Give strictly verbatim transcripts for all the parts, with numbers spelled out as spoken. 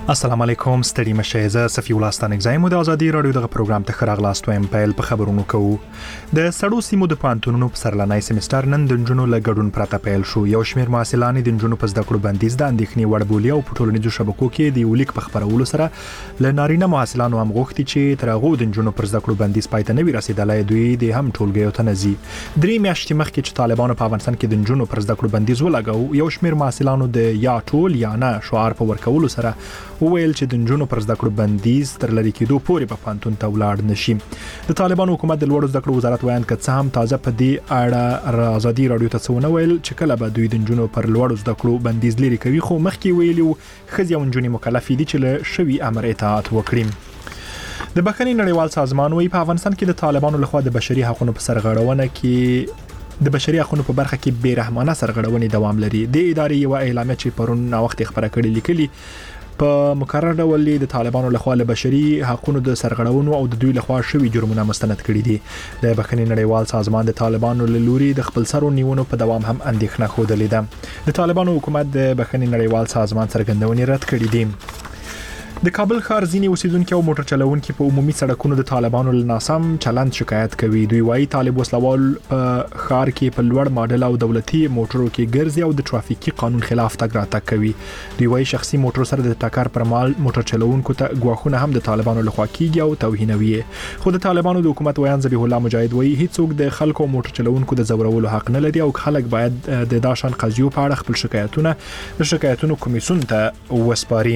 السلام علیکم ستړي مشه زه صفی الله ستانګزایم د ازادي رادیو دغه پروګرام ته خراغلاست وایم پیل په خبرونو کوو د سړو سیمو د پانتونونو په سرلنای سیمستر نن د جنونو لګډون پراته پیل شو یو شمیر محصلان د جنونو په زده کړو بندیز د اندېښنې وړ بولی او په ټولنیزو شبکو کې د یولیک په خبرولو سره ل نارینه محصلانو هم غوښتي چې تر هغه د جنونو پر زده کړو بندیز پای ته نه وي رسیدلای دوی د هم ټولګیو ته نزي درې میاشتې مخکې چې طالبانو په افغانستان کې د جنونو پر زده کړو بندیز ولګاو یو شمیر محصلانو د یا ټول یا نه شعار په ورکولو سره وویل چې د جنونو پر زده کړو بندیز تر لری کېدو پورې په پانتون ته ولاړ نشي د طالبانو حکومت د لوړو زده کړو وزارت وایي چې څه هم تازه په دې اړه ازادي رادیو ته څونه ویل چې کله به دوی د جنونو پر لوړو زده کړو بندیز لري کوي خو مخکې ویلو خزي او جنونو مکلف دي چې له شوی امر اطاعت وکړي د بخښنې نړیوال سازمان وایي په افغانستان کې د طالبانو لخوا د بشري حقوقو په سرغړونه کې د بشري حقوقو په برخه کې بیرحمانه سرغړونې دوام لري د ادارې یو اعلامیه چې پرون نا وخت خبره کړې لیکلي په مقرر ډول د طالبانو لخوا له بشري حقوقو د سرغړونو او د دوی لخوا شوی جرمونه مستند کړي دي د بخښنې نړیوال سازمان د طالبانو له لوري د خپل سرو نیونو په دوام هم اندېښنه خوده ده د طالبانو حکومت د بخښنې نړیوال سازمان څرګندونې رد کړې دي د کابل ښار ځینی اوسیدونکو او موټر چلوونکو په عمومي سړکونو د طالبانو له ناسم چلند شکایت کوي دوی وايي طالب وسلوال په ښار کې په لوړ ماډل او دولتي موټرو کې ګرځي او د ټرافیکي قانون خلاف تګ راتګ کوي دوی وايي شخصي موټر سره د ټکر پر مهال موټر چلوونکو ته غواخونه هم د طالبانو لخوا کیږي او توهینوي خو د طالبانو د حکومت ویان ذبیح الله مجاهد وايي هیڅوک د خلکو موټر چلوونکو د زورولو حق نه لري او خلک باید د داشان قضیو په اړه خپل شکایتونه د شکایتونو کمیسیون ته وسپاري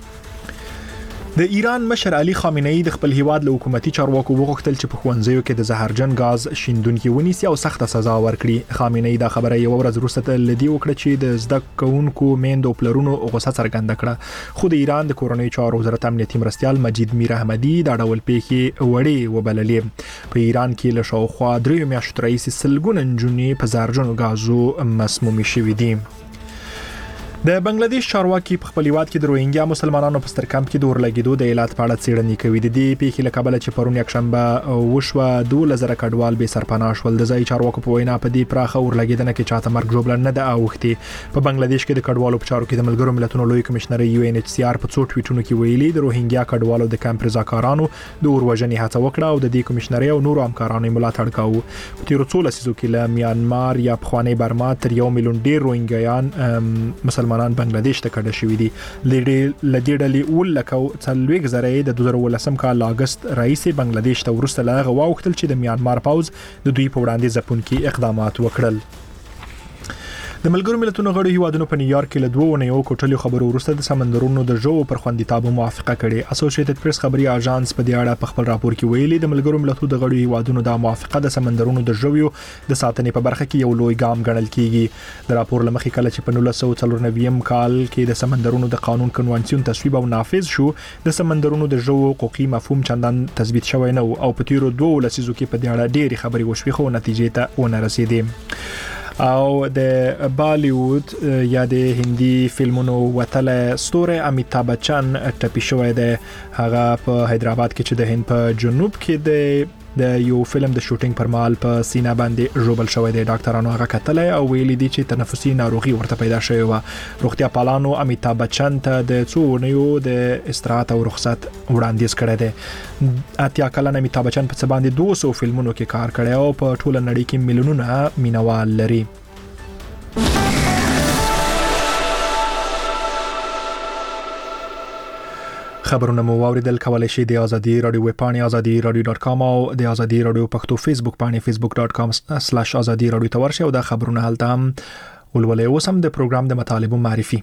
د ایران مشر علي خامنه‌ای د خپل هیواد له حکومتي چارواکو وغوښتل چې په خوندزیو کې د زهرجن غاز شیندونکو ونیسي او سخت سزا ورکړي خامنه‌ای دا خبره یو ورځ وروسته لدی وکړه چې د زده کوونکو میندو پلرونو غوسه څرګنده کړه خو د ایران د کورنۍ چارو وزارت امنیتي مرستيال مجید میر احمدي دا ډول پیښې وړي وبللې په ایران کې له شاوخوا درې میاشتې راهیسې سلګونه نجونې په زهرجن غازو مسمومې شوې دي د بنگلاديش چارواکي په خپل هیواد کې د روهینګیا مسلمانانو په سترکمپ کې د ورلګیدو د علت په اړه څېړنې کوي د دې پیښې له کبله چې پرون یک شنبه وشوه دوه لزر کډوال به سرپناه شول د ځای چارواکو په وینا په دې پراخه ورلګیدنه کې چاته مرګ جوړل نه د اوختي په بنگلاديش کې د کډوالو په چارو کې د ملګرو ملتونو لوی کمشنر یو ان ایچ سی آر په څو ټویټونو کې ویلي د روهینګیا کډوالو د کمپ رضاکارانو د اوروژنې هڅه وکړه او د دې کمشنر او نورو همکارانو ملاتړ کاوه په تیر څو لسیزو کې له میانمار یا پخوانی برما تر یو میلیون ډیر روهینګیان مسلمانان بنگلاديش کډه شوې دي لدې ډلې ولکو څلويک زره د دوه زره ولسم کال اگست رئیس بنگلاديش ته ورسته لغه واوختل چې د میانمار پاوز د دوی په وړاندې ځپونکي اقدامات وکړل د ملګرو ملتونو غړو هیوادونو په نیویارک کې له دوه نوو کوټلیو خبرو وروسته د سمندرونو د ژوو پر خوندیتابو موافقه کړې اسوسییټډ پریس خبري اژانس په دې اړه په خپل راپور کې ویلي د ملګرو ملتونو د غړو هیوادونو د موافقه د سمندرونو د ژوو د ساتنې په برخه کې یو لوی ګام ګڼل کیږي د راپور لمخې کله چې په نولس سوه څلور نوي کال کې د سمندرونو د قانون کنوانسیون تصویب او نافذ شو د سمندرونو د ژوو حقوقي مفهوم چندان تثبیت شوی نه او په تیرو دوه لسیزو کې په دې اړه ډېری خبري وشوي خو نتیجې ته ونه رسیدي او د بالیوود یا د هندي فلمونو وتله ستوره امیتابھ بچن ټپي شوی دی هغه په حیدرآباد کې چې د هند په جنوب کې د د یو فلم د شوټینګ پر مهال په سینا باندې ژوبل شوی دی ډاکټرانو هغه کتلې او ویلي دي چې تنفسي ناروغي ورته پیدا شوی و روغتیا پالانو امیتابھ بچن ته د څو نیو د استراحت او رخصت وړاندیز کړی دی اتیا کلن امیتابھ بچن په څه باندې دوه سوه فلمونو کې کار کړی او په ټوله نړۍ کې میلیونونه مینوال لري خبرونه مو واوریدل کولای شئ د ازادي رادیو ویب پاڼې ازادي رادیو ډاٹ کام او د ازادي رادیو پښتو فیسبوک پاڼې فیسبوک ډاٹ کام سلیش ازادي رادیو ته ورشئ او دا خبرونه هلته هم ولولئ اوس هم د پروګرام د مطالبو معرفي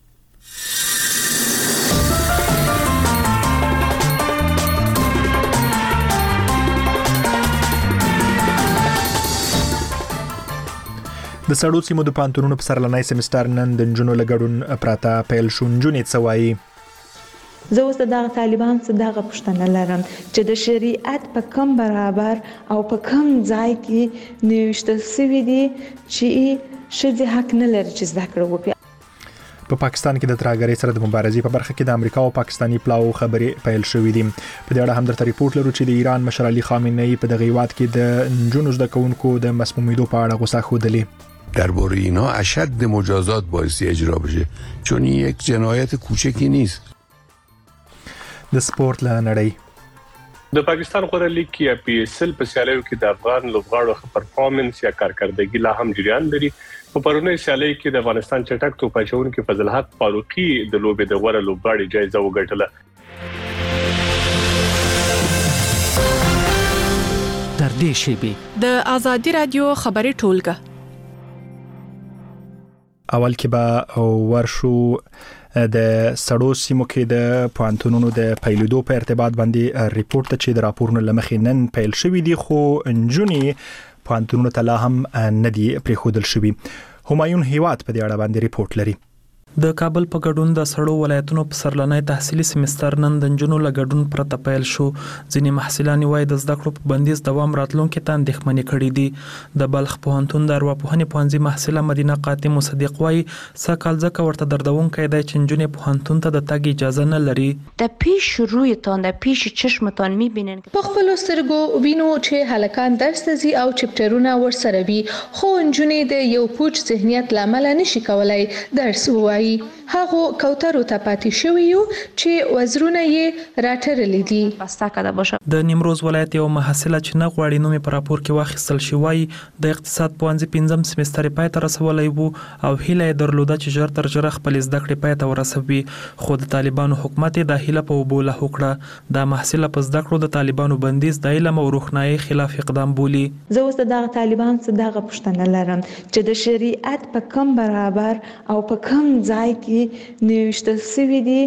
د سړو سیمو د پانتونونو په سرلنای سیمستر نن د جنونو لګډون پراته پیل شو جنونې څوایي زه اوس دغه طالبان څخه دغه پوښتنه لرم چې د شریعت په کم برابر او په کم ځای کې نوښتل شوی دی چې ښځې حق نه لري چې زده کړه وکړي په پاکستان کې د ترهګرۍ سره د مبارزې په برخه کې د امریکا او پاکستاني پلاو خبرې پیل شوې دي په دې اړه هم درته ریپورت لرو چې د ایران مشر علي خامنه‌ای په دغه هیواد کې د نجونو زده کوونکو د مسمومیدو په اړه غوسه ښودلې درباره اینها اشد مجازات بایستی اجرا بشه چون این یک جنایت کوچکی نیست د سپورت له نړۍ د پاکستان غوره لیګ کې یا پی ایس ال په سیالیو کې د افغان لوبغاړو ښه پرفارمنس یا کارکردګي لا هم جریان لري. په پرونی سیالي کې د افغانستان چټک توپ اچونکي فضل حق فاروقي د لوبې د غوره لوبغاړي جایزه وګټله. در دې شیبې د آزادي رادیو خبري ټولګه اول کې به ورشو د سړو سیمو کې د پوهنتونونو د پیلېدو په ارتباط باندې ریپورت چې د راپورونو لمخې نن پیل شوی دی خو انجونی پوهنتونونو ته لا هم نه دی پریښودل شوی. همایون هیواد په دې اړه باندې ریپورت لري. د کابل په ګډون د سړو ولایتونو په سرلنۍ تحصیلي سیمستر نن د نجونو له ګډون پرته پیل شو. ځینې محصلان وايي د زده کړو په بندیز دوام راتلونکي ته اندېښمنې کړي دي. د بلخ پوهنتون د ارواپوهنې پوهنځي محصله مدینه قاتم صدیق وايي سکهال ځکه ورته دردونکی دی چې نجونې پوهنتون ته د تګ اجازه نه لري. د پیش رویتان د پیش چشمتان میبینن په خپل سترګو وینو چې هلکان درس ته ځي او چپټرونه ورسره وي خو نجونې د یو پوچ ذهنیت لامل نشي کولای درس ووایي. هغه کوترو ته پاتې شوی یو چې وزرونه یې راټرلې دي. بسته ده باشه. د نیمروز ولایت یو محصله چې نه غواړي نوم په راپور کې واخیستل شي وايي د اقتصاد پوهنځي پنځم سیمستر پای ته رسولای وو او هیله یې درلوده چې ژر تر ژره خپل زده کړې پای ته ورسوي خو د طالبانو حکومت د هیله په وبوله وکړه. د محصله په زده کړو د طالبانو بندیز د علم او روښنايي خلاف اقدام بولی. زه اوس دغه طالبان څخه دغه پوښتنه لرم چې د شریعت په کم برابر او په کم ځای کې نوشته سوي دي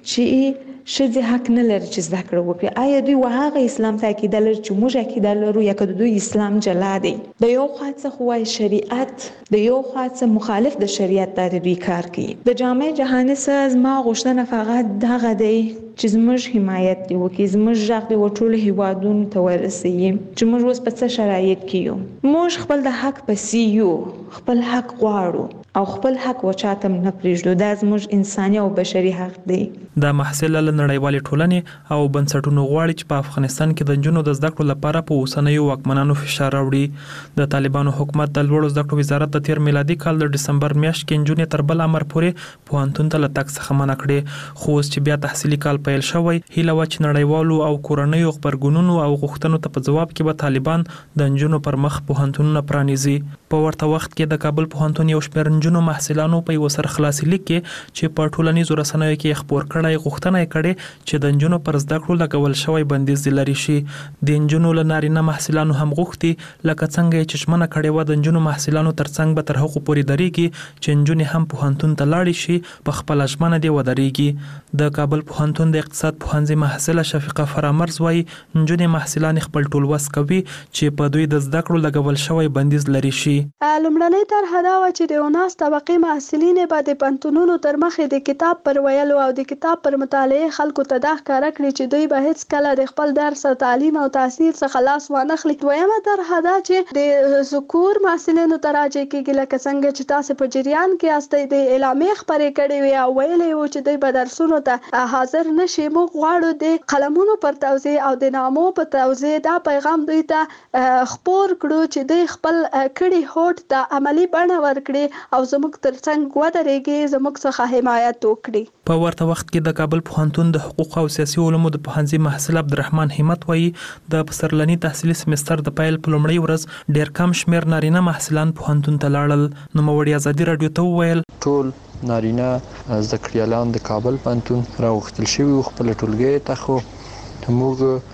چې شذ حق نه لري چې زده کړه وکړي. آیا دوی وهغه اسلام ته عقیده لري چې موږ عقیده لرو یا که دوی اسلام جلا دی؟ د یو خوا څخه وایي شریعت د یو خوا څخه مخالف د شریعت د دوی کار کوي. د جامع جهانی سره زما غوښتنه فقط دغه دی چې زموږ حمایت دی وکړي زموږ ژغ دی ټول هیوادونو ته ورسوي چې موږ اوس په څه شرایط کې یو. موږ خپل د حق پسې یو خپل حق غواړو او خپل حق وچاته نه پریږدو. دا زموږ انساني او بشري حق دی. د محصل له نړیوالې ټولنې او بنسټونو غواړي چې په افغانستان کې د نجونو د زده کړو لپاره په اوسنیو واکمنانو فشار راوړي. د طالبانو حکومت د لوړو زده کړو وزارت د تیر میلادي کال د ډسمبر میاشت کې نجونې تر بل امر پورې پوهنتون ته له تګ څخه منع کړې خو اوس چې بیا تحصیلي کال پیل شوی هیله وه چې نړیوالو او کورنیو خبرګونونو او غوښتنو ته په ځواب کې به طالبان د نجونو پر مخ پوهنتونونه پرانیزي. په ورته وخت کې د کابل پوهنتون یو شمېر نجونو محصلانو په یو سرخلاصي لیک کې چې په ټولنیزو رسنیو کې خبر کړای غوښتنه یې کړې چې د نجونو پر زده کړو لګول شوی بندیز لري شي. د نجونو له نارینه محصلانو هم غوښتي لکه څنګه یې چې ژمنه کړې وه د نجونو محصلانو ترڅنګ به تر هغو پورې درېږي چې نجونې هم پوهنتون ته لاړې شي په خپله ژمنه دې ودرېږي. د کابل پوهنتون د اقتصاد پوهنځي محصله شفیقه فرامرز وايي نجونې محصلان خپل ټول وس کوي چې په دوی د زده کړو لګول شوی بندیز لري شي. لومړنۍ طرحه دا وه چې د یوناس طبقې محصلین به د پوهنتونونو تر مخې د کتاب پر ویلو او د کتاب پر مطالعې خلکو ته دا ښکاره کړي چې دوی به هیڅ کله د خپل درس او تعلیم او تحصیل څخه لاس وانخلي. دویمه طرحه دا چې د ذکور محصلینو ته راجع کېږي لکه څنګه چې تاسو په جریان کې یاستئ د اعلامیې خپرې کړې وې او ویلې وو چې دوی به درسونو ته حاضر نشي. موږ غواړو د قلمونو پر توزیع او د نامو په توزیع دا پیغام دوی ته خپور کړو چې دوی خپل کړي هوډ ته عملی بڼه ورکړي او زموږ ترڅنګ ودرېږي زموږ څخه حمایت وکړي. په ورته وخت کې د کابل پوهنتون د حقوق او سیاسي علومو د پوهنځي محصل عبدالرحمن همت وایي د پسرلني تحصیلي سیمستر د پیل په لومړۍ ورځ ډېر کم شمېر نارینه محصلان پوهنتون ته لاړل. نوموړي ازادي راډیو ته وویل ټول نارینه زده کړیالان د کابل پوهنتون راوغوښتل شوي وو خپله ټولګیو ته خو موږ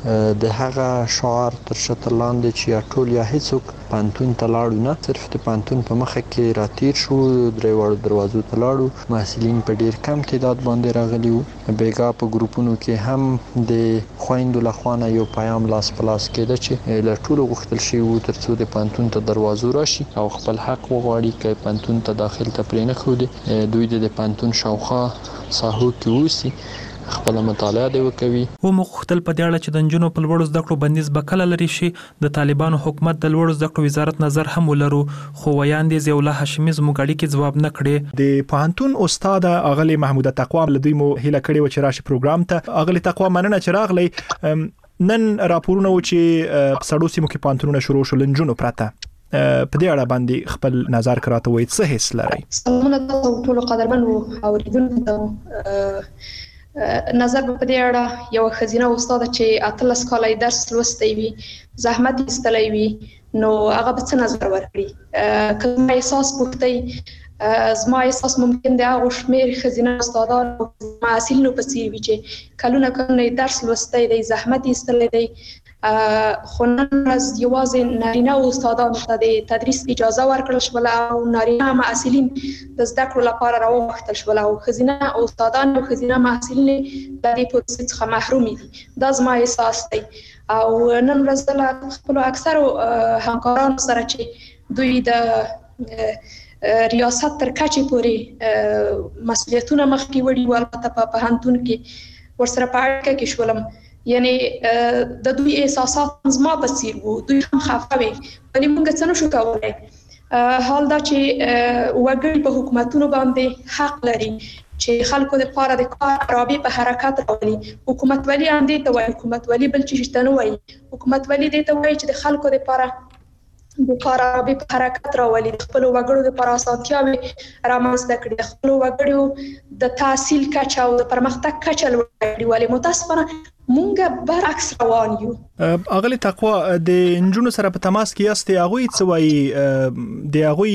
د هغه شعار تر شتر لاندې چې یا ټول یا هیڅوک پوهنتون ته لاړو نه صرف د پوهنتون په مخه کې راتیر شو درې واړو دروازو ته لاړو. محصلین په ډیر کم تعداد باندې راغلي وو. بیګا په ګروپونو کې هم د خویندو لخوا نه یو پیام لاس په لاس کېده چې له ټولو غوښتل شوي وو تر څو د پوهنتون ته دروازو راشي او خپل حق وغواړي که پوهنتون ته داخل ته پرې نه ښودي دوی د پوهنتون شاوخوا ساحو کې اوسي خپل مطالعه دی وکوي. و مخختل په دې اړه چې د نجونو په لوړو زده کړو بندیز به کله لري شي د طالبانو حکومت د لوړو زده کړو وزارت نظر هم ولرو خو ویاندې ضیاء الله هاشمي زموږ اړیکې ځواب نه کړې. د پوهنتون استاد اغلی محمود تقوا له دوی مو هیله کړې و چې راشي پروګرام ته. اغلی تقوا مننه چې راغلی. نن راپورونه و چې په سړو سیمو کې پوهنتونونه شروع شول نجونو پرته په دې اړه باندې خپل نظر کراته وایي څه حس لري؟ سلامونه تاسو ټول قدرمن او اوریدونکو ته نظر په دې اړه یو خزینه استاد چې اتلس کال درس لوستی وي زحمت ایستلی وي نو هغه به څه نظر ورکړي که زما احساس پوښتئ زما احساس ممکن دی هغو شمېر ښځینه استادان او محصلینو په څېر وي چې کلونه کلونه درس لوستی دی زحمت ایستلی دی خو نن ورځ یوازې نارینه استادانو ته د تدریس اجازه ورکړل شوله او نارینه محصلین د زده کړو لپاره راوغوښتل شول او ښځینه استادان او ښځینه محصلین د دې پروسې څخه محروم دي دا زما احساس دی او نن ورځ زه له خپلو اکثرو همکارانو سره چې دوی د ریاست تر کچې پورې مسؤلیتونه مخکې وړي وو البته په پوهنتون کې ورسره په اړیکه کې شولم یعنی د دوی احساسات زما په څیر وو دوی هم خفه وي ولی موږ څه نشو کولی حال دا چې وګړي په حکومتونو باندې حق لري چې خلکو لپاره د کار رابطه په حرکت راولي حکومتولي هم دې ته وایي حکومتولي بل څه شته نه وایي حکومتولي دې ته وایي چې د خلکو لپاره د کار رابطه په حرکت راولي د خپل وګړو لپاره اسانتیاوي رامنځته کړي د خپل وګړو د تحصیل کچه او د پرمختګ کچه لوړه کړي ولې متاسفانه مونږ برعکس روان یو. اغلی تقوا د انجونو سره په تماس کې یاستې هغوی څه وایي د هغوی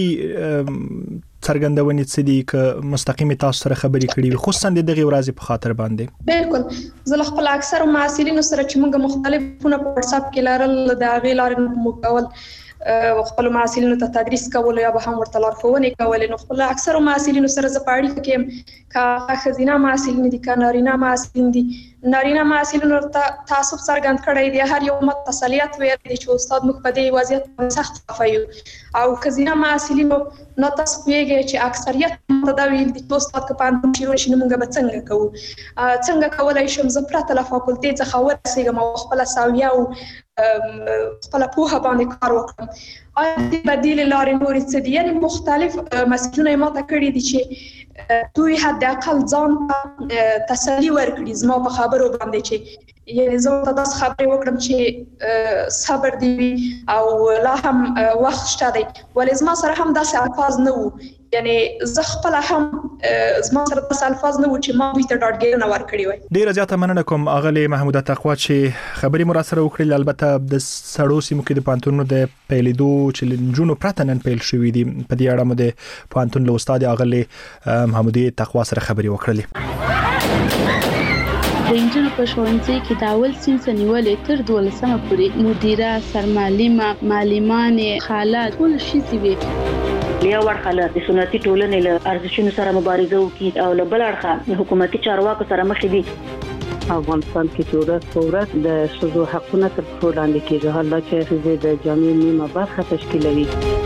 څرګندونې څه دي که مستقیمې تاسو سره خبرې کړي وي خصوصا د دغې ورځې په خاطر باندې؟ بالکل زه له خپل اکثرو محصلینو سره چې موږ مختلفونه په واتساپ کې لرل د هغې لارې نه موږ کول خپل محصلینو ته تدریس کول یا به هم ورته لارښوونې کولې نو خپل اکثرو محصلینو سره زه په اړیکه کې یم که هغه ښځینه محصلین دي که نارینه محصلین دي نارینه محصلینو ته تعصب څرګند کړی دی هر یو مت تسلیت ویل دی چې استاد موږ په دې وضعیت باندې سخت خفه یو او ښځینه محصلینو نو تاسو پوهیږئ چې اکثریت ته دا ویل دي چې استاد که پوهنتون کې راشي نو موږ به څنګه کوو څنګه کولی شم زه پرته له فاکولټې څخه ورسېږم او خپله ساویه او خپله پوهه باندې کار وکړم آیا دې بدیلې لارې نورې څه دي یعنې مختلف مسؤلونه یې ماته کړي دي چې دوی حداقل ځان ته تسلي ورکړي زما په خبرو باندې چې یعنې زه ورته داسې خبرې وکړم چې صبر دې وي او لا هم وخت شته دی ولې زما سره هم داسې الفاظ نه وو یعنې زه خپله هم زما سره داسې الفاظ نه وو چې ما دوی ته ډاډګیرونه ورکړي وای. ډېره زیاته مننه کوم اغلې محموده تقوا چې خبرې مو راسره وکړلې البته د سړو سیمو کې د پوهنتونونو د پیلېدو چې له نجونو پرته نن پیل شوي دي په دې اړه مو د پوهنتون له استاد اغلې محمودې تقوا سره خبرې وکړلې. د انجونو په ښوونځي کې د اول صنف نیولې تر دولسمه پورې مدیره سرمعلمه معلمانې خاله ټول ښځې وي یو اړخه له د سنتي ټولنې له ارزښتونو سره مبارزه وکړي او له بل اړخه حکومتي چارواکو سره مخ دي. افغانستان کې چې ورځ په ورځ د ښځو حقونه تر پښو لاندې کېږي حالا چې ښځې د جامعې نیمه برخه تشکیلوي.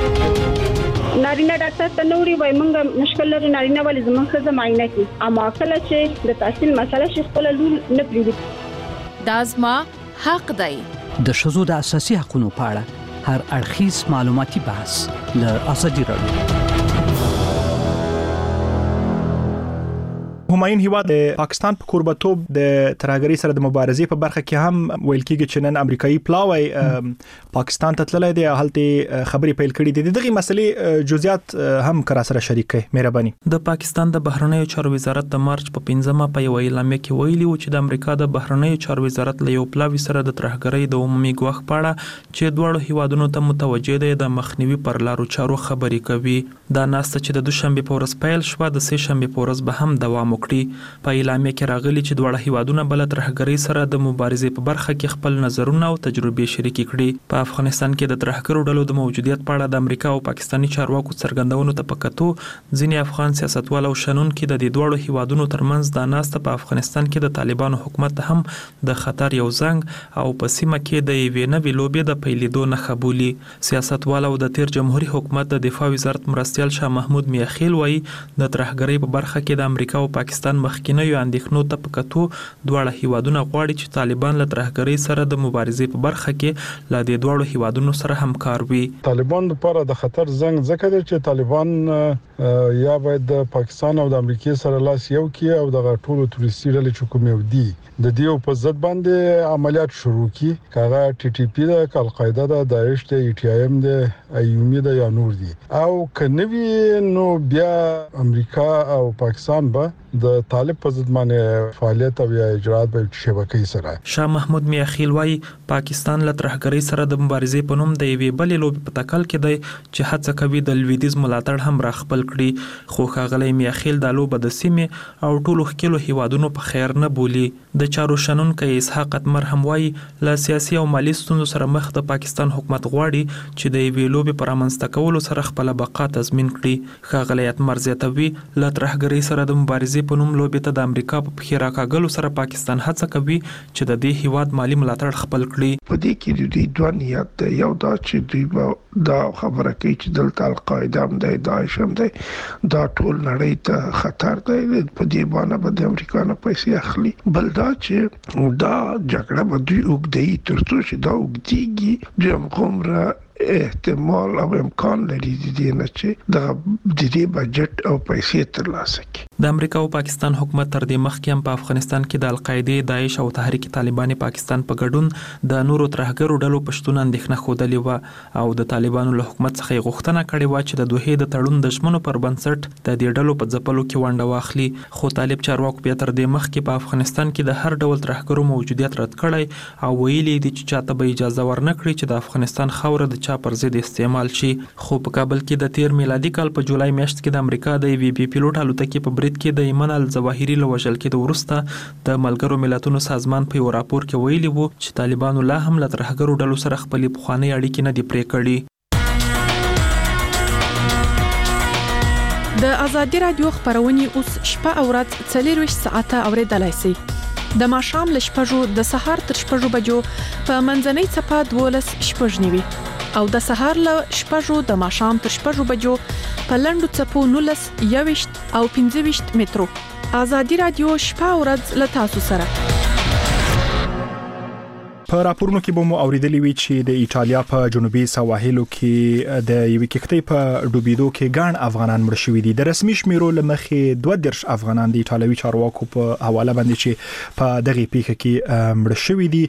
نارینه ډاکټر ته نوري وای مونږ مشکل لري نارینه ولې زموږ ښځه معاینه کوي اما کله چې د تحصیل مسله شي خپل لور نه پریږدي دا زما حق دی. د ښځو د اساسي حقوقو په اړه هر اړخیز معلوماتي بحث له ازادي راډیو. همایون هیواد د پاکستان په کوربتوب د ترهګرۍ سره د مبارزې په برخه کې هم ویل کېږي چې نن امریکایي پلاوی پاکستان ته تللی دی هلته خبرې پیل کړې دي د دغې مسلې جزئیات هم کرا سره شریک کړئ مهرباني. د پاکستان د بهرنیو چارو وزارت د مارچ په پنځمه په یو اعلامیه کې ویلي و چې د امریکا د بهرنیو چارو وزارت له یو پلاوی سره د ترهګرۍ د عمومي ګواښ په اړه چې دواړو هیوادونو ته متوجه دی د مخنیوي پر لارو چارو خبرې کوي. دا ناسته چې د دوشنبه په ورځ پیل شوه د سه شنبه په ورځ به هم دوام وکړي. په اعلامیه کې راغلي چې دواړه هیوادونه بل ترهګرۍ سره د مبارزې په برخه کې خپل نظرونه او تجربې شریک کړي. په افغانستان کې د ترهګرو ډلو د موجودیت په اړه د امریکا او پاکستاني چارواکو څرګندونو ته پکتو ځینې افغان سیاستوال او شنون کې د دې دواړو هیوادونو ترمنځ د ناسته په افغانستان کې د طالبانو حکومت هم د خطر یو زنګ او په سیمه کې د یوې نوې لوبې د پیلېدو نښه بولي. سیاستوال او د تیر جمهوریت حکومت د دفاع وزارت مرستیال شاه محمود میاخیل وایي د ترهګرۍ په برخه کې د امریکا او پاکستان مخکینیو اندېښنو ته پکتو دواړه هیوادونه غواړي چې طالبان له ترهګرۍ سره د مبارزې په برخه کې له دې دواړو هیوادونو سره همکار وي. طالبان لپاره د خطر زنګ ځکه دی چې طالبان یا باید د پاکستان او د امریکا سره لاس یو کړي او د ټولو تروریستي ډلې چې کوم یو دي د دې په ضد باندې عملیات شروع کړي کاغه ټي ټي پی د القاعده د داعش د ای ټي ایم د ایومي د یا نور دي او کنوي نو بیا امریکا او پاکستان به د طالب په ضد باندې فعالیت او یا اجرات به شبکې سره. شاه محمود میاخیل وايي پاکستان له ترهګرۍ سره د مبارزې په نوم د یوې بلې لوبې په تکل کې دی چې هڅه کوي د لویدیز ملاتړ هم راخپل کړي، خو ښاغلی میاخیل دا لوبه د سیمې او ټولو ښکېلو هیوادونو په خیر نه بولي. د چارو شنونکی اسحاق اتمر هم وايي له سیاسي او مالي ستونزو سره مخ د پاکستان حکومت غواړي چې د یوې لوبې پر رامنځته کولو سره خپل بقا تضمین کړي. ښاغلی اتمر زیاتوي له ترهګرۍ سره د مبارزې په نوم لوبې ته د امریکا په پښې راکاږلو سره پاکستان هڅه کوي چې د دې هیواد مالي ملاتړ خپل کړي. په دې کې د دوی دوه نیت دی، یو دا چې دوی به دا خبره کوي چې دلته القاعده هم دی، داعش هم دی، دا ټول نړۍ ته خطر دی، په دې باندې به د امریکا نه پیسې اخلي. بل دا چې دا جګړه به دوی اوږدوي تر څو چې دا اوږدېږي دوی همغومره احتمال او امکان لري د دې نه چې د دې بجټ او پیسې ترلاسه کړي. د امریکا او پاکستان حکومت تر دې مخکې هم په افغانستان کې د القاعده، داعش او تحریک طالبان پاکستان په ګډون د نورو ترهګرو ډلو په شتون اندېښنه ښودلې وه او د طالبانو له حکومت څخه غوښتنه کړې وه چې د دوحې د تړون د ژمنو پر بنسټ د دې ډلو په ځپلو کې ونډه واخلي. خو طالب چارواکو بیا تر دې مخکې په افغانستان کې د هر ډول ترهګرو موجودیت رد کړی او ویلي دي چې چاته به اجازه ورنه کړي چې د افغانستان خاوره د چا پر ضد استعمال شي. خو په کابل کې د تیر میلادي کال په جولای میاشت کې د امریکا د وی بي پیلوټ الوتکې په برید کې د ایمن الظواهري له وژل کېدو وروسته د ملګرو ملتونو سازمان په یو راپور کې ویلي وو چې طالبانو لا هم له ترهګرو ډلو سره خپلې پخوانۍ اړیکې نه دي پرې کړې. د ازادي رادیو خبرونه اوس شپه او ورځ څلور ساعته اوریدلای شئ. د ماښام له شپږو د سهار تر شپږو بجو په منځنۍ څپه دولس شپږ نیوي او د سهار له شپږو د ماښام تر شپږو بجو په لنډو څپو نولس یويشت او پنځه ویشت مترو. ازادي رادیو شپه او ورځ له تاسو سره. په راپورونو کې به مو اوریدلی وي چې د ایټالیا په جنوبي سواحلو کې د یوې کښتۍ په ډوبېدو کې ګڼ افغانان مړ شوي دي. د رسمي شمیرو له مخې دوه دېرش افغانان د ایټالوي چارواکو په حواله باندې چې په دغه پیښه کې مړ شوي دي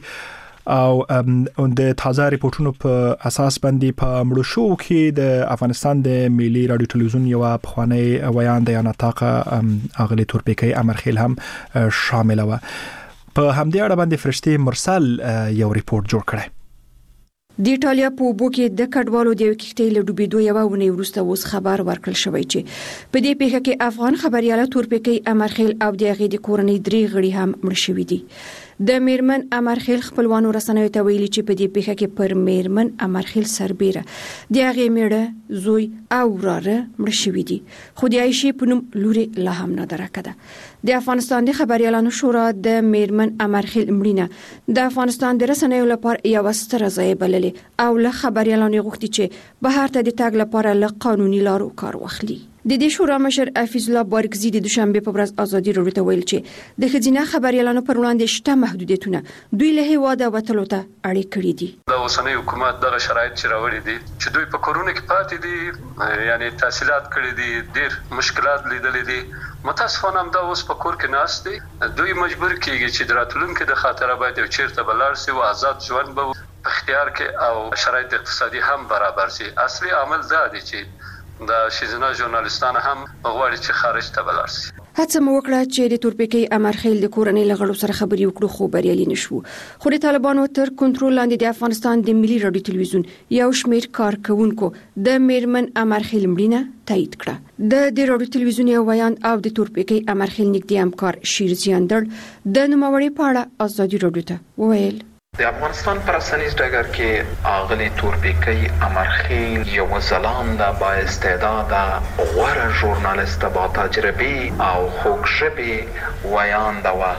او د تازه ریپورتونو په اساس باندې په مړو شوو کې د افغانستان د ملي رادیو ټلویزیون یو پخوانی ویان د یاناتاقه اغلی تورپیکی امرخیل هم شامل و. په همدې اړه باندې فرشتي مرسل یو ریپورت جوړ کړی. د ایټالیا په اوبو کې د کډوالو د کښتۍ له ډوبېدو یوه ونې وروسته اوس خبر ورکړل شوی چې په دې پیښه کې افغان خبرياله تورپیکی امرخیل او د هغې د کورنۍ درې غړي هم مړ شوي دي. د میرمن امرخیل خپلوانو رسنیو ته ویلي چې په دې پیښه کې پر میرمن امرخیل سربېره د هغې میړه، زوی او وراره مړ شوي دي، خو د عایشې په نوم لورې لا هم نه ده راکده. د افغانستان د خبريالانو شورا د میرمن امرخیل مړینه د افغانستان د رسنیو لپاره یو ستره ضایعه بللې او له خبريالانو غوښتي چې بهر ته د تګ لپاره له قانوني لارو کار واخلي. د دې شورا مشر حفیظ الله بارکزی د دوشنبه په ورځ ازادي راډیو ته ویل چې د خزینه خبريالانو پر وړاندې شته محدودیتونه دوی له هواده وټلو ته اړې کړې دي. د اوسنۍ حکومت دغه شرایط چې راوړي دي چې دوی په کورونه کې پاتې دي، یعنی تحصیلات کړې دي، ډېر مشکلات لیدلې دي. متاسفانه هم دا اوس په کور کې ناست دي، دوی مجبور کیږي چې د راتلونکي د خاطر باید یو چیرته بلار سي او آزاد ژوند به په اختیار کې او شرایط اقتصادي هم برابر سي. اصلي عامل دا دی چې د شیزنا ژورنالیستان هم غواړي چې خارج ته بلار سي. هڅه مو وکړه چې د تورپیکی امرخیل د کورنۍ لغړو سره خبرې وکړو خو بریالي نشو. خو د طالبانو تر کنټرول لاندې د افغانستان د ملي رادیو ټلویزیون یو شمېر کارکونکو د میرمن امرخیل مړینه تایید کړه. د د رادیو ټلویزیون یو ویان او د تورپیکی امرخیل نږدې همکار شیرزیان دړ د نوموړي په اړه ازادي رادیو ته وویل. د افغانستان پر اسانیز ډګر کې اغلی تورپیکی امرخیل یو ځلانده با استعداده غوره ژورنالیست با تجربه او خوږژبې ویانده وه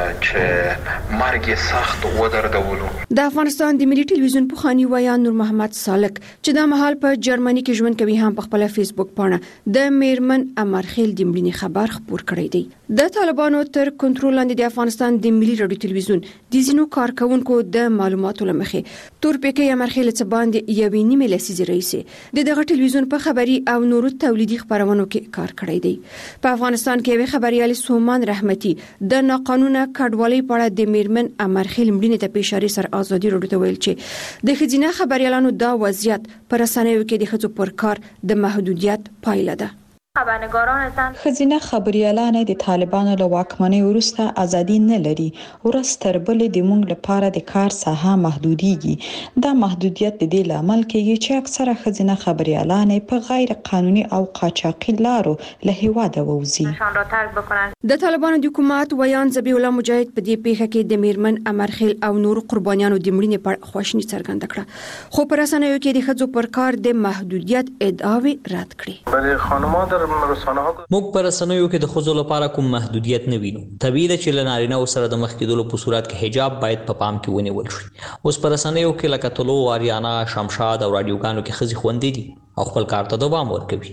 چې مرګ سخت ودردولو. د افغانستان د ملي ټلویزیون پخوانی ویان نور محمد سالک چې د مهال په جرمني کې ژوند کوي هم په خپل فیسبوک باندې د میرمن امرخیل د مړینې خبر خپور کړی دی. د طالبانو تر کنټرول لاندې د افغانستان د ملي رادیو ټلویزیون د ځینو کارکونکو د معلوماتو لمخې تورپیکی امرخیل څخه باندې یوې نیمه لسیزې رئیس د دغه ټلویزیون په خبري او نورو تولیدي خبرونو کې کار کړی دی. په افغانستان کې یو خبريال سومان رحمتي د ناقانونه کډوالۍ په اړه د میرمن امرخیل مړینې ته په اشاره سره ازادي راډیو ته ویل چې د خزینه خبريالانو دا وضعیت پر رسنیو کې د ښځو پر کار د محدودیت پایله ده. خبرنګاران خزینه خبريالان د طالبانو له واکمنۍ وروسته ازادي نه لري. ورځ تر بلې د موږ لپاره د کار ساحه محدوديږي. دا محدودیت د دې لامل کېږي چې اکثره خزینه خبريالان په غیر قانوني او قاچاقي لارو له هیواده ووزي. د طالبانو د حکومت ویان ذبیح الله مجاهد په دې پیښه کې د میرمن امرخیل او نور قربانیانو د مړینې پر خواشنی څرګنده کړه، خو پر رسنیو کې د ښځو پر کار د محدودیت ادعاوې رد کړې. بلې خانم‌ها در رسانه ها موږ پر رسنیو کې د ښځو لپاره کوم محدودیت نه وینو. طبیعي ده چې له نارینه‌و سره د مخ کېدلو په صورت کې حجاب باید په پام کې ونیول شي. اوس پر رسنیو کې لکه طلوع، آریانا، شمشاد او رادیوګانو کې ښځې خوندې دي او خپل کار ته دوام ورکوي.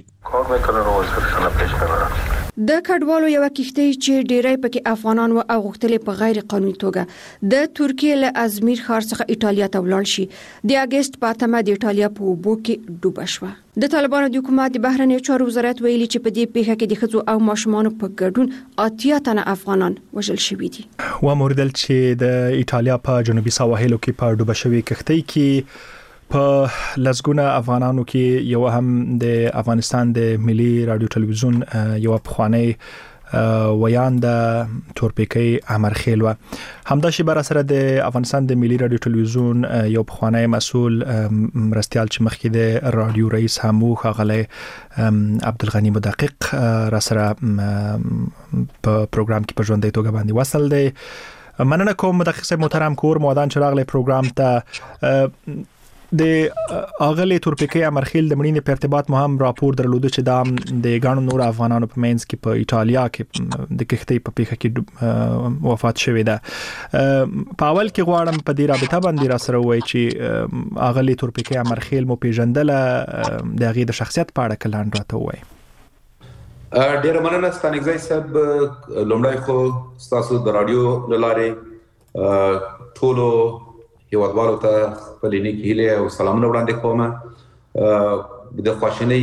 د کډوالو یو کښتۍ چې ډیری پکې افغانان او غوښتلې په غیر قانوني توګه د ترکیه له ازمیر ښار څخه ایټالیا ته ولاړ شي، د اگست په اتمه د ایټالیا په اوبو کې ډوبه شوه. د طالبانو د حکومت د بهرنیو چارو وزارت ویلي چې په دې پیښه کې د ښځو او ماشومانو په ګډون اتیا تنه افغانان وژل شوي دي. و موردل چې د ایټالیا په جنوبي سواحلو کې په ډوبه شوې کښتۍ کې په لزګونه افغانانو کې یو هم د افغانستان د ملي رادیو ټلویزیون یو پخوانی ویان د تورپیکۍ امرخیل و همدا شی بر سره د افغانستان د ملي رادیو ټلویزیون یو پخوانی مسؤل مرستيال چې مخکې د رادیو رئیس همو خغله عبدالغنی مدقق را سره په پروګرام کې په ژوندۍ توګه باندې وصل دی. مننه کوم مدقق محترم کور مودان چراغ له پروګرام ته د اغلی تورپیکۍ امرخیل د مړینې په ارتباط مهم راپور درلوده چې دا د ګڼو نور افغانانو په منځ کې په ایټالیا کې د کښتۍ په پیښه کې وفات شوې ده. په اول کې غواړم په دې رابطه باندې را سره وایي چې اغلی تورپیکۍ امرخیل مو پیژندله، د هغې د شخصیت په اړه کلاند راته وایي. ډیره مننه ستانګزی صاحب. لومړی خو ستاسو د رادیو له لارې ټولو هیوادوالو ته خپل نیک هیله او سلامونه وړاندې کوم. د خواشینۍ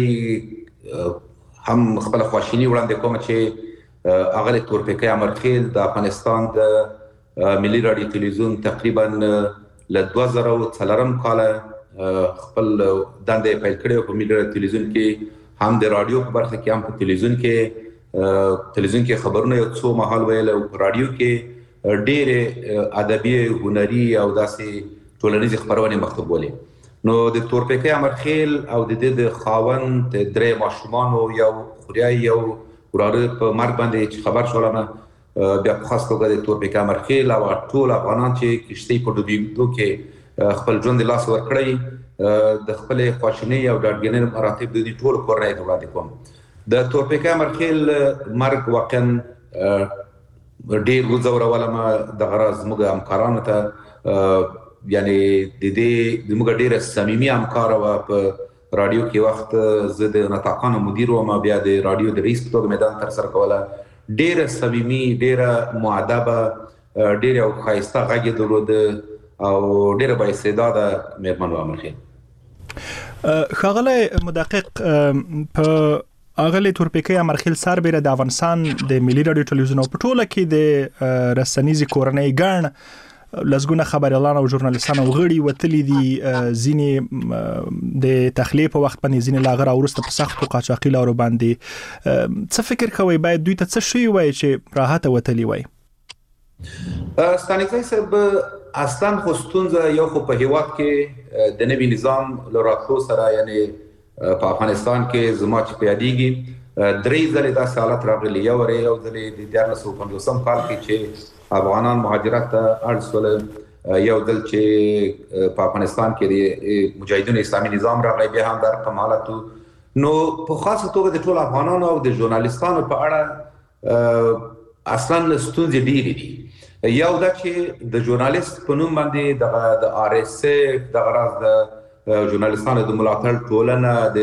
هم خپل خواشینۍ وړاندې کوم چې اغلی تورپیکۍ امرخیل د افغانستان د ملي رادیو ټلویزیون تقریبا له دوه زره څلورم کال خپل دندې پیل کړې په ملي رادیو ټلویزیون کې، هم د رادیو په برخه کې هم په ټلویزیون کې ټلویزیون کې خبرونه یو څو مهال ویل او په رادیو کې ډېر ادبي، هنري او داسې ټولنیز خبرونه مختبولې. نو د تورپیکۍ امرخیل او د دې د خاوند درې ماشومانو یو خوريای یو وراره په مرګ باندې خبر شولم، بیا په خاص توګه د تورپیکۍ امرخیل او ټول افغانان چې کشتۍ په ډوبېدو کې خپل ژوند لاس ورکړی، د خپل خواشینۍ او ډاډګنۍ مراتب د دې ټول کورنۍ ته وړاندې کوم. د تورپیکۍ امرخیل مرګ واقعا ډېر وځورولم د غرض موږ همکارانو ته، یعنی د دې د موږ ډېر صمیمي همکار و په رادیو کې وخت زه د نطاقانو مدیر وم، بیا د رادیو د رئیس په توګه مې دنده ترسره کوله. ډېر صمیمي، ډېر مؤدبه، ډېر یو ښایسته غږ یې درلوده او ډېر با استعداده مېرمن و امرخیل. ښاغلی مدقق، په اغلی تورپیکۍ امرخیل سربېره د افغانستان د ملي رادیو ټلویزیون او په ټوله کې د رسنیزې کورنۍ ګڼ لزګونه خبريالان او ژورنالیستان او غړي وتلي دي، ځینې د تخلیه په وخت باندې ځینې لاغر او وروسته په سختو قاچاقي لارو باندې. څه فکر کوئ باید دوی ته څه شوي وای چې راحته وتلي وای؟ ستانګزی صاحب، اصلا خو ستونزه یو خو په هیواد کې د نوي نظام له راتلو سره، یعنی په افغانستان کې زما چې په یادېږي درې ځلې داسې حالت راغلی. یو ورې یو ځلې د دیارلس سوه پنځوسم کال کې چې افغانان مهاجرت ته اړ شول، یو ځل چې په افغانستان کې د مجاهدینو اسلامي نظام راغلی، بیا هم دا رقم حالت. نو په خاصه توګه د ټول افغانانو او د ژورنالیستانو په اړه اصلا ستونزې ډېرې دي. یو دا چې د ژورنالیست په نوم باندې د آر اس اف دغه راز د ژورنالیستانو د ملاتړ ټولنه د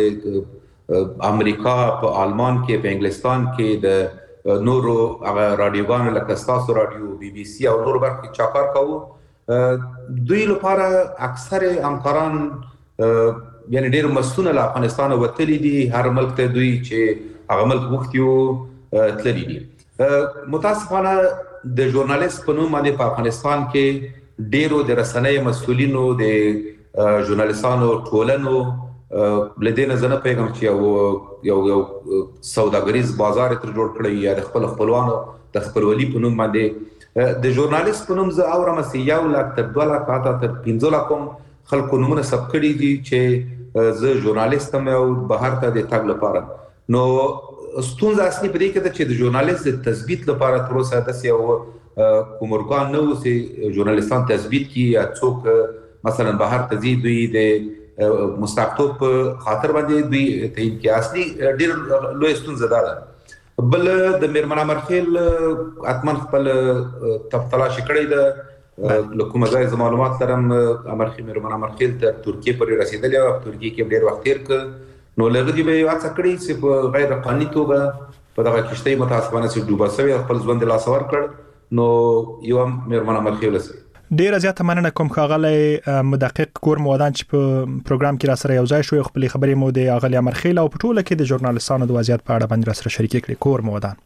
امریکا په آلمان کې، په انګلستان کې د نورو هغه رادیوګانو لکه ستاسو رادیو، بي بي سي او نور برخې چا کار کوو، دوی لپاره اکثر همکاران یعنی ډېر مسؤونه له افغانستانه وتلي دي، هر ملک ته دوی چې هغه ملک غوښتي وو تللي دي. متاسفانه د ژورنالیست په نوم باندې په افغانستان کې ډېرو د رسنۍ مسؤلینو، د ژورنالیستانو ټولنو لدې نه زنه پیغام چې یو یو یو سوداګریز بازار تر جوړ کړی یا د خپل خپلوانو د خپلولي په نوم باندې د ژورنالیست په نوم زه اورم چې یو لاک تر دوه لاک اته تر پنځه لاک خلکو نومونه ثبت کړي دي چې زه ژورنالیست ام او بهر ته د تګ لپاره. نو ستونزه اصلي په دې کې ده چې د ژورنالیست د تثبیت لپاره تر اوسه داسې یو کومرګان نه و چې ژورنالیستان تثبیت کړي یا څوک مثلا بهر ته ځي دوی د مستقطب خاطر باندې دوی ته کې اصلي ډېر لوی ستونزه ده. بل د میرمن امرخیل اتمن خپل تفتلاش کړی ده لکه مزای ز معلومات لرم امرخیل میرمن امرخیل ته ترکیه پورې رسیدلې او ترکیه کې ډېر وخت تیر کړ نو لږ دی به واڅ کړی چې په غیر قانوني توګه په دغه کشته متاسفانه چې ډوبه شوی خپل ژوند لا سوار کړ نو یو میرمن امرخیل سره ډیر زیاته مننه کوم خاغلی مدقق کور مودان چې په پروګرام کې را سره یو ځای شو خپل خبرې مو د اغلی امرخیل او په ټوله کې د ژورنالیستانو د وضعیت په اړه باندې را سره شریک کړي. کور مودان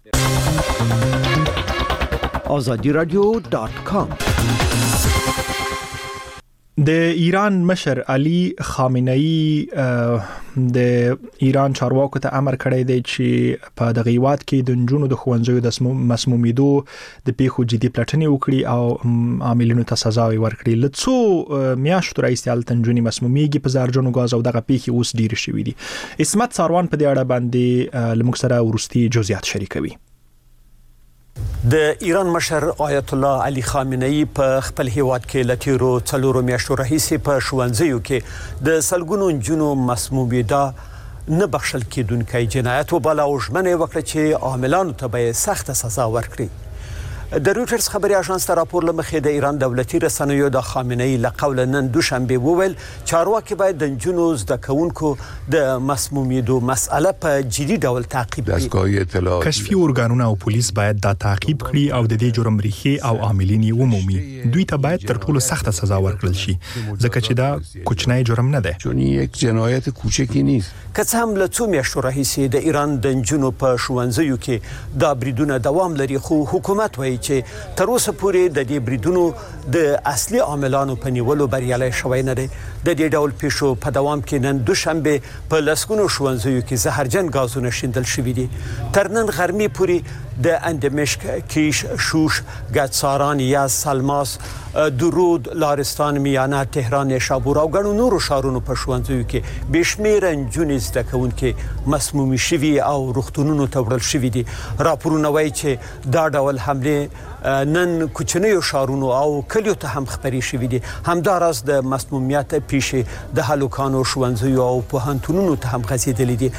آزادی رادیو ډاٹ کام. د ایران مشر علي خامنه‌ای د ایران چارواکو ته امر کړی دی چې په دغه هیواد کې د نجونو د ښوونځیو د مسمومیدو د پیښو جدي پلټنې وکړي او عاملینو ته سزا ورکړي. له څو میاشتو راهیسې هلته نجونې مسمومیږي په زرجنو غاز او دغه پیښې اوس ډېرې شوي دي. عصمت ساروان په دې اړه باندې له موږ سره وروستي جزئیات شریکوي. د ایران مشر آیت الله علي خامنه‌ای په خپل هیواد کې لتیرو څلورو میاشتو راهیسې په ښوونځیو کې د سلګونو نجونو مسمومیدا نه بخښل کېدونکی جنایت وباله او ژمنه وکړه چې عاملانو ته به سخت سزا ورکړي. د رويټرز خبري اژانس ته راپور لمخې د ایران دولتي رسنیو د خامنه‌ای له قول نن دوشنبه وویل چارواکي باید د نجونو زده کوونکو د مسمومیدو مسأله په جدي ډول تعقیب کړي. کشفي ارګانونه او پولیس باید دا تعقیب کړي او د دې جرم ریښې او عاملین یې ومومي. دوی ته باید تر ټولو سخت سزا ورکړل شي ځکه چې دا کوچنی جرم نه دی. چون یک جنایت کوچکی نیست. که څه هم له څو میاشتو راهیسې د ایران د نجونو په ښوونځیو کې دا بریدونه دوام لري خو حکومت وایي چې تر اوسه پورې د دې بریدونو د اصلي عاملانو په نیولو بریالی شوی نه دی. د دې ډول پیښو په دوام کې نن دوشنبه په لسګونو ښوونځیو کې زهرجن غازونه شیندل شوي دي. تر نن غرمې پورې د اندمشق، کیش، شوش، گچساران، یزد، سلماس، درود، لارستان، میانه، تهران، نیشابور او ګڼو نورو ښارونو په ښوونځیو کې بېشمېره نجونې زده کوونکې مسمومي شوي او روغتونونو ته وړل شوي دي. راپورونه وایي چې دا ډول حملې نن کوچنیو ښارونو او کلیو ته هم خپرې شوي دي. همداراز د مسمومیت پیښې د هلکانو ښوونځیو او پوهنتونونو ته هم غځېدلې دي.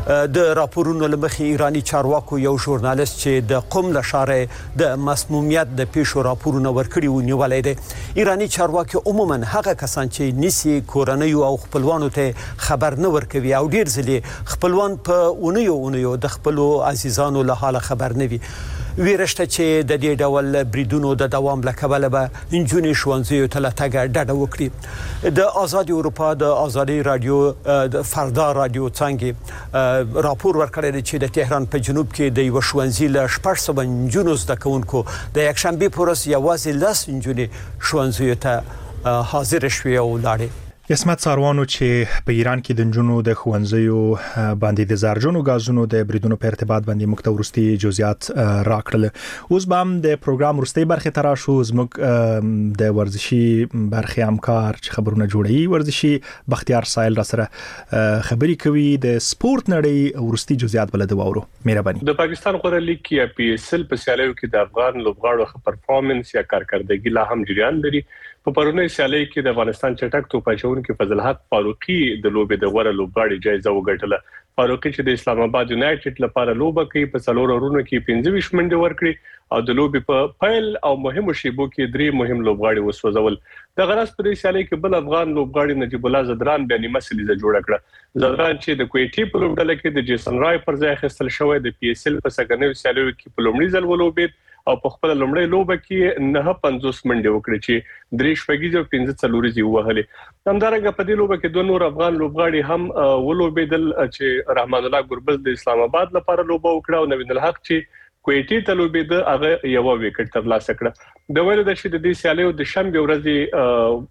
د راپورونو له مخې ایراني چارواکو یو ژورنالیست چې د قم له ښاره د مسمومیت د پیښو راپورونه ورکړي و نیولی دی. ایراني چارواکي عموما هغه کسان چې نیسي کورنیو او خپلوانو ته خبر نه ورکوي او ډېر ځلې خپلوان په اونیو اونیو د خپلو عزیزانو له حاله خبر نه وي. ویرشته چې د دې ډول بریدونو د دوام له کبله به نجونې ښوونځیو ته له تګه ډډه وکړي. د آزادي اروپا د آزادي رادیو د فردا رادیو څانګې راپور ورکړی دی چې د تهران په جنوب کې د یوه ښوونځي له شپږ سوه نجونو زده کوونکو د یکشنبې په ورځ یوازې لس نجونې ښوونځیو ته حاضرې شوې او ولاړې. عصمت ساروانو چې په ایران کې د نجونو د ښوونځیو باندې د زهرجنو غازونو د بریدونو په ارتباط باندې موږ ته وروستي جزئیات راکړل. اوس به هم د پروګرام وروستۍ برخې ته راشو. زموږ د ورزشي برخې همکار چې خبرونه جوړوي ورزشي بختیار سایل را سره خبرې کوي. د سپورت نړۍ وروستي جزئیات بل د واورو. مهرباني. د پاکستان غوړه لیګ کې پی ایس ال په سیالیو کې د افغان لوبغاړو پرفارمنس یا کارکردګي لا هم جریان لري. په پرونی سیالي کې د افغانستان چټک توپ اچونکي فضل حق فاروقي د لوبې د غوړه لوبغاړي جایزه وګټله. فاروقي چې د اسلام آباد یونایټډ لپاره لوبه کوي په څلور اورونو کې پنځه ویشت منډې ورکړي او د لوبې په پیل او مهمو شیبو کې درې مهم لوبغاړي وسوځول. د غرض په دې سیالي کې بل افغان لوبغاړي نجیب الله زدران بیا نیمه سلیزه جوړه کړه. زدران چې د کویټي په لوبډله کې د جیسن رای پر ځای اخیستل شوی د پی ایس ال په سګنیو سیالیو کې په لومړي ځل ولوبېد او په خپل لومړی لوبه کې نه پنځوس منډې وکړې چې درې شپږیزې او پنځه څلوريزې ووهلې. همدارنګه په دې لوبه کې دوه نور افغان لوبغاړي هم ولوبېدل چې رحمان الله ګربز د اسلام آباد لپاره لوبه وکړه او نوین الحق چې کویټي ته لوبېده هغه یو وکټ ترلاسه کړ. د ویلو د شې د دې سیالیو د شنبه ورځې